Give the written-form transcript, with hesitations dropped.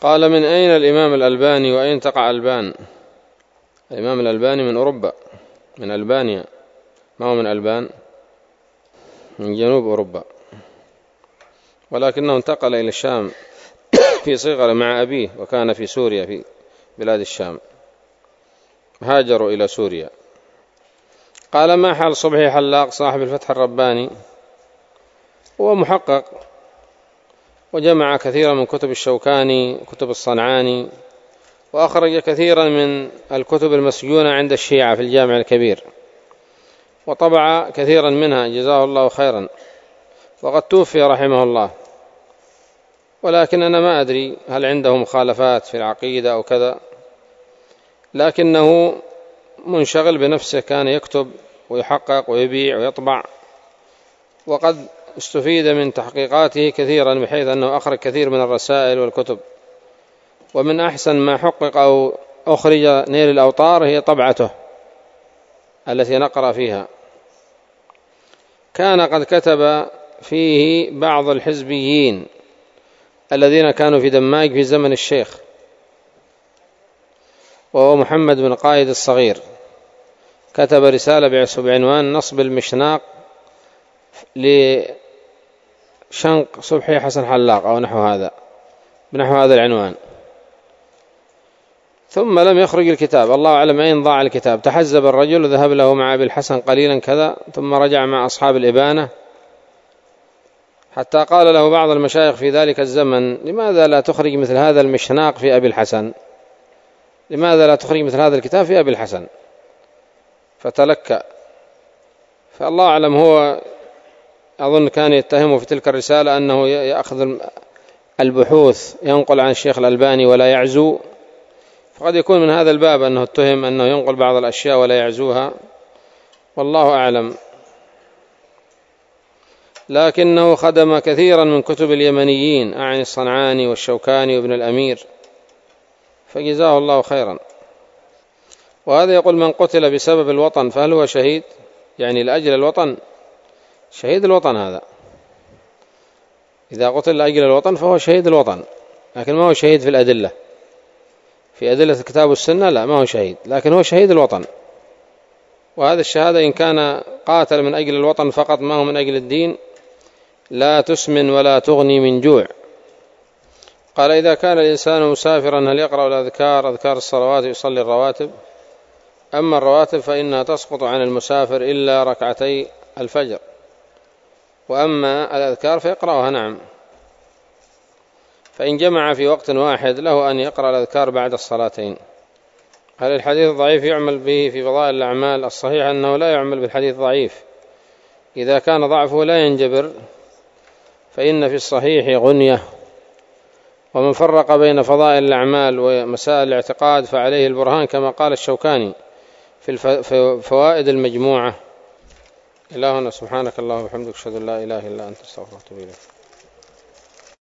قال: من أين الإمام الألباني وأين تقع ألبان؟ الإمام الألباني من أوروبا، من ألبانيا، ما هو من ألبان، من جنوب أوروبا، ولكنه انتقل إلى الشام في صغره مع أبيه، وكان في سوريا في بلاد الشام، هاجروا إلى سوريا. قال: ما حال صبحي حلاق صاحب الفتح الرباني؟ هو محقق، وجمع كثيرا من كتب الشوكاني وكتب الصنعاني، وأخرج كثيرا من الكتب المسجونة عند الشيعة في الجامع الكبير، وطبع كثيرا منها جزاه الله خيرا، وقد توفي رحمه الله. ولكن أنا ما أدري هل عنده مخالفات في العقيدة أو كذا، لكنه منشغل بنفسه، كان يكتب ويحقق ويبيع ويطبع، وقد استفيد من تحقيقاته كثيرا، بحيث أنه أخرج كثير من الرسائل والكتب. ومن أحسن ما حقق أو أخرج نيل الأوطار هي طبعته التي نقرأ فيها. كان قد كتب فيه بعض الحزبيين الذين كانوا في دماج في زمن الشيخ، وهو محمد بن قايد الصغير، كتب رسالة بعنوان نصب المشناق لشنق صبحي حسن حلاق أو بنحو هذا العنوان، ثم لم يخرج الكتاب. الله أعلم أين ضاع الكتاب. تحزب الرجل وذهب له مع أبي الحسن قليلا كذا، ثم رجع مع أصحاب الإبانة، حتى قال له بعض المشايخ في ذلك الزمن: لماذا لا تخرج مثل هذا المشناق في أبي الحسن؟ لماذا لا تخرج مثل هذا الكتاب في أبي الحسن؟ فتلكأ. فالله أعلم، هو أظن كان يتهمه في تلك الرسالة أنه يأخذ البحوث ينقل عن الشيخ الألباني ولا يعزو، فقد يكون من هذا الباب أنه اتهم أنه ينقل بعض الأشياء ولا يعزوها، والله أعلم. لكنه خدم كثيرا من كتب اليمنيين، أعني الصنعاني والشوكاني وابن الأمير، فجزاه الله خيرا. وهذا يقول: من قتل بسبب الوطن فهل هو شهيد؟ يعني لأجل الوطن، شهيد الوطن هذا، إذا قتل لأجل الوطن فهو شهيد الوطن، لكن ما هو شهيد في الأدلة، في أدلة الكتاب والسنة لا، ما هو شهيد، لكن هو شهيد الوطن. وهذا الشهادة إن كان قاتل من أجل الوطن فقط، ما هو من أجل الدين، لا تسمن ولا تغني من جوع. قال: إذا كان الإنسان مسافرا هل يقرأ الأذكار، أذكار الصلوات، يصلي الرواتب؟ أما الرواتب فإنها تسقط عن المسافر إلا ركعتي الفجر، وأما الأذكار فيقرأها، نعم. فإن جمع في وقت واحد له أن يقرأ الأذكار بعد الصلاتين. هل الحديث الضعيف يعمل به في فضائل الأعمال؟ الصحيح أنه لا يعمل بالحديث الضعيف، إذا كان ضعفه لا ينجبر، فإن في الصحيح غنية. ومن فرق بين فضائل الأعمال ومسائل الاعتقاد فعليه البرهان، كما قال الشوكاني في فوائد المجموعة. إلهنا سبحانك اللهم وبحمدك، أشهد أن لا إله إلا أنت، أستغفرك وأتوب إليك.